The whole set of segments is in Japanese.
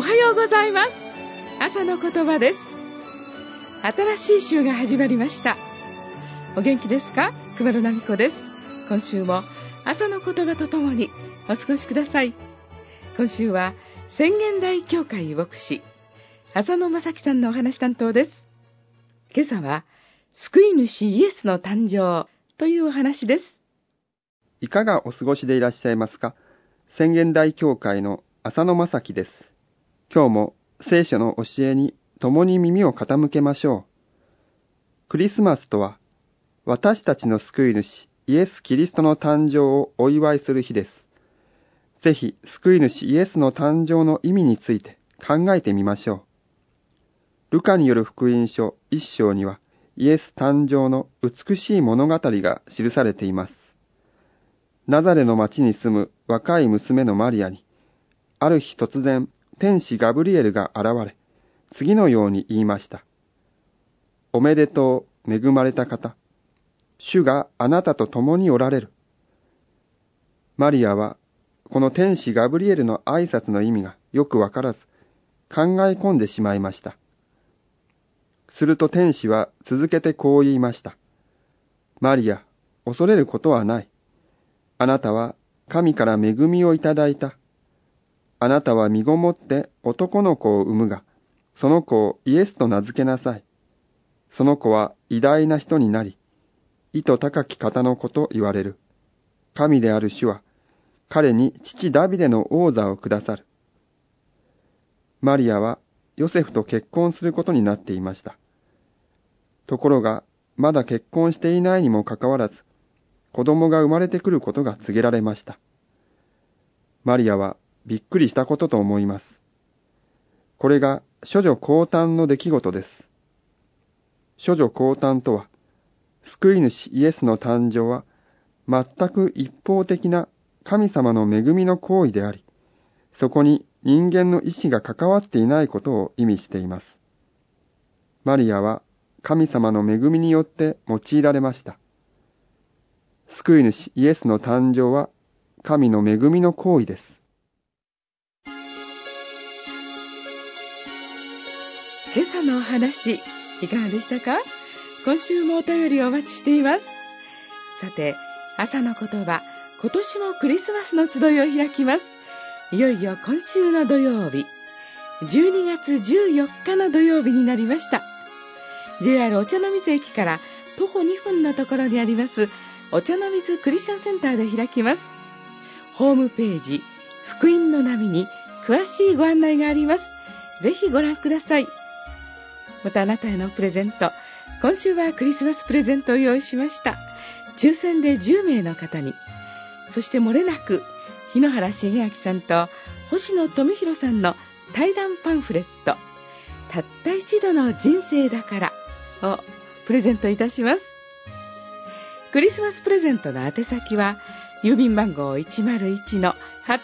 はようございます。朝の言葉です。新しい週が始まりました。お元気ですか？熊野奈美子です。今週も朝の言葉とともにお過ごしください。今週は宣言台教会牧師浅野正樹さんのお話担当です。今朝は救い主イエスの誕生というお話です。 いかがお過ごしでいらっしゃいますか？宣言台教会の浅野正樹です。今日も聖書の教えに共に耳を傾けましょう。クリスマスとは私たちの救い主イエス・キリストの誕生をお祝いする日です。ぜひ救い主イエスの誕生の意味について考えてみましょう。ルカによる福音書1章にはイエス誕生の美しい物語が記されています。ナザレの町に住む若い娘のマリアに、ある日突然、天使ガブリエルが現れ、次のように言いました。おめでとう、恵まれた方。主があなたと共におられる。マリアは、この天使ガブリエルの挨拶の意味がよくわからず、考え込んでしまいました。すると天使は続けてこう言いました。マリア、恐れることはない。あなたは神から恵みをいただいた。あなたは身ごもって男の子を産むが、その子をイエスと名付けなさい。その子は偉大な人になり、意図高き方の子と言われる。神である主は、彼に父ダビデの王座をくださる。マリアはヨセフと結婚することになっていました。ところが、まだ結婚していないにもかかわらず、子供が生まれてくることが告げられました。マリアはびっくりしたことと思います。これが処女降誕の出来事です。処女降誕とは、救い主イエスの誕生は全く一方的な神様の恵みの行為であり、そこに人間の意志が関わっていないことを意味しています。マリアは神様の恵みによって用いられました。救い主イエスの誕生は神の恵みの行為です。 今朝のお話、いかがでしたか？今週もお便りをお待ちしています。さて、朝の言葉、今年もクリスマスの集いを開きます。いよいよ今週の土曜日、12月14日の土曜日になりました。JR お茶の水駅から徒歩2分のところにありますお茶の水クリスチャンセンターで開きます。ホームページ、福音の波に詳しいご案内があります。ぜひご覧ください。またあなたへのプレゼント、今週はクリスマスプレゼントを用意しました。抽選で10名の方に、そして漏れなく日野原重明さんと星野富弘さんの対談パンフレット、たった一度の人生だからをプレゼントいたします。クリスマスプレゼントの宛先は郵便番号 101-8691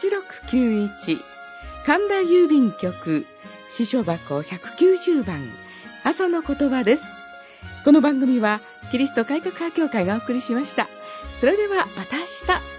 神田郵便局支所箱190番朝の言葉です。この番組はキリスト改革派教会がお送りしました。それではまた明日。